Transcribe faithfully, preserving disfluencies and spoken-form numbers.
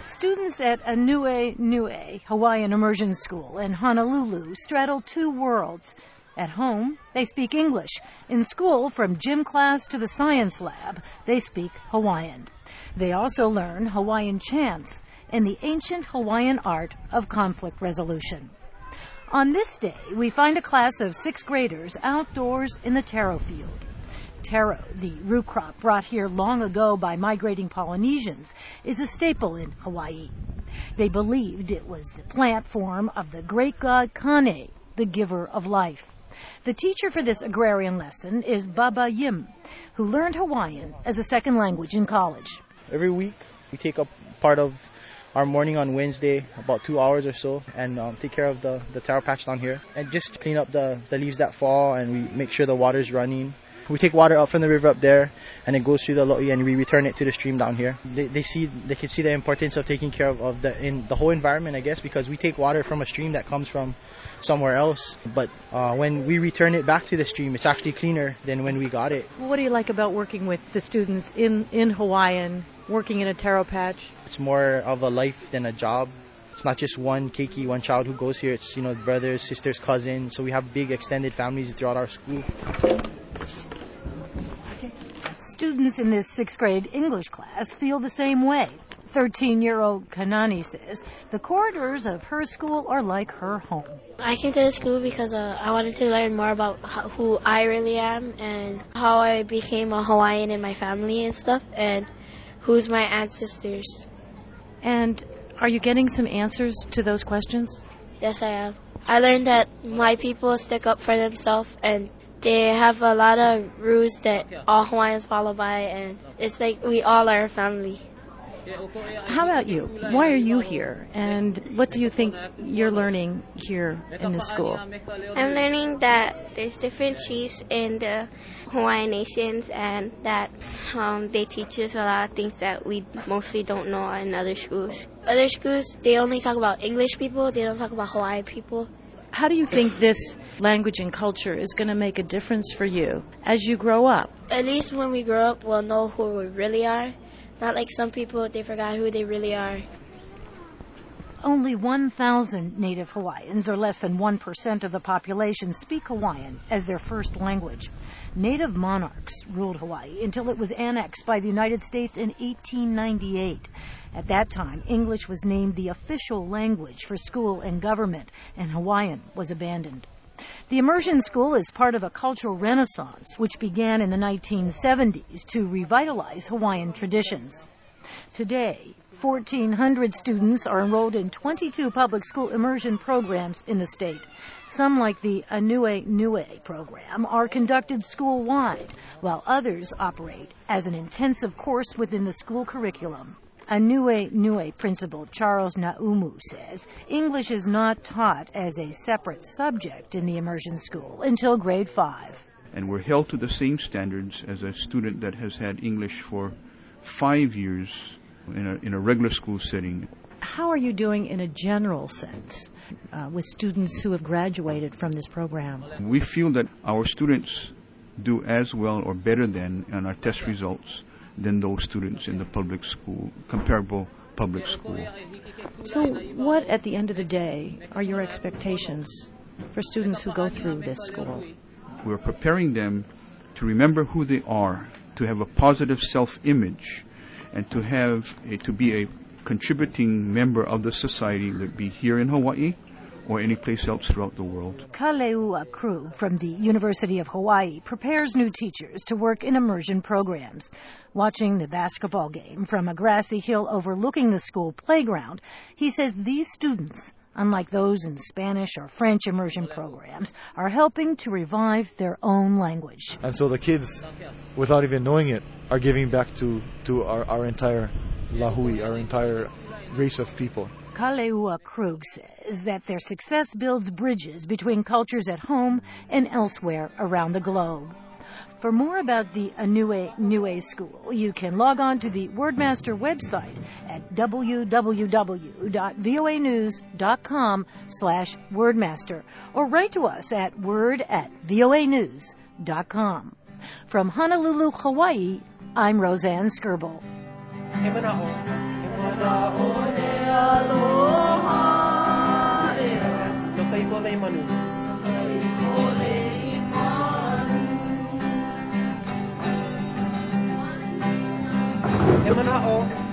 Students at Anue Nue Hawaiian Immersion School in Honolulu straddle two worlds. At home, they speak English. In school, from gym class to the science lab, they speak Hawaiian. They also learn Hawaiian chants and the ancient Hawaiian art of conflict resolution. On this day, we find a class of sixth graders outdoors in the taro field. Taro, the root crop brought here long ago by migrating Polynesians, is a staple in Hawaii. They believed it was the plant form of the great god Kane, the giver of life. The teacher for this agrarian lesson is Baba Yim, who learned Hawaiian as a second language in college. Every week, we take up part of our morning on Wednesday, about two hours or so, and um, take care of the, the taro patch down here, and just clean up the, the leaves that fall, and we make sure the water's running. We take water up from the river up there, and it goes through the lo'i, and we return it to the stream down here. They, they see, they can see the importance of taking care of, of the in the whole environment, I guess, because we take water from a stream that comes from somewhere else. But uh, when we return it back to the stream, it's actually cleaner than when we got it. What do you like about working with the students in, in Hawaiian, working in a taro patch? It's more of a life than a job. It's not just one keiki, one child who goes here. It's, you know, brothers, sisters, cousins. So we have big extended families throughout our school. Students in this sixth grade English class feel the same way. thirteen-year-old Kanani says the corridors of her school are like her home. I came to the school because uh, I wanted to learn more about how, who I really am and how I became a Hawaiian in my family and stuff, and who's my ancestors. And are you getting some answers to those questions? Yes, I am. I learned that my people stick up for themselves, and they have a lot of rules that all Hawaiians follow by, and it's like we all are a family. How about you? Why are you here? And what do you think you're learning here in the school? I'm learning that there's different chiefs in the Hawaiian nations, and that um, they teach us a lot of things that we mostly don't know in other schools. Other schools, they only talk about English people, they don't talk about Hawaii people. How do you think this language and culture is going to make a difference for you as you grow up? At least when we grow up, we'll know who we really are. Not like some people, they forgot who they really are. Only one thousand native Hawaiians, or less than one percent of the population, speak Hawaiian as their first language. Native monarchs ruled Hawaii until it was annexed by the United States in eighteen ninety-eight. At that time, English was named the official language for school and government, and Hawaiian was abandoned. The immersion school is part of a cultural renaissance which began in the nineteen seventies to revitalize Hawaiian traditions. Today, fourteen hundred students are enrolled in twenty-two public school immersion programs in the state. Some, like the Anue Nue program, are conducted school-wide, while others operate as an intensive course within the school curriculum. Anue Nue principal Charles Naumu says English is not taught as a separate subject in the immersion school until grade five. And we're held to the same standards as a student that has had English for five years in a, in a regular school setting. How are you doing in a general sense uh, with students who have graduated from this program? We feel that our students do as well or better than on our test results than those students in the public school, comparable public school. So what, at the end of the day, are your expectations for students who go through this school? We're preparing them to remember who they are, to have a positive self-image, and to have a, to be a contributing member of the society, whether it be here in Hawaii or any place else throughout the world. Kaleua Krug from the University of Hawaii prepares new teachers to work in immersion programs. Watching the basketball game from a grassy hill overlooking the school playground, he says these students, unlike those in Spanish or French immersion programs, are helping to revive their own language. And so the kids, without even knowing it, are giving back to, to our, our entire lahui, our entire race of people. Kaleua Krug says that their success builds bridges between cultures at home and elsewhere around the globe. For more about the Anue Nue School, you can log on to the Wordmaster website at w w w dot voa news dot com slash wordmaster or write to us at word at voa news dot com. From Honolulu, Hawaii, I'm Roseanne Skirball. Emana o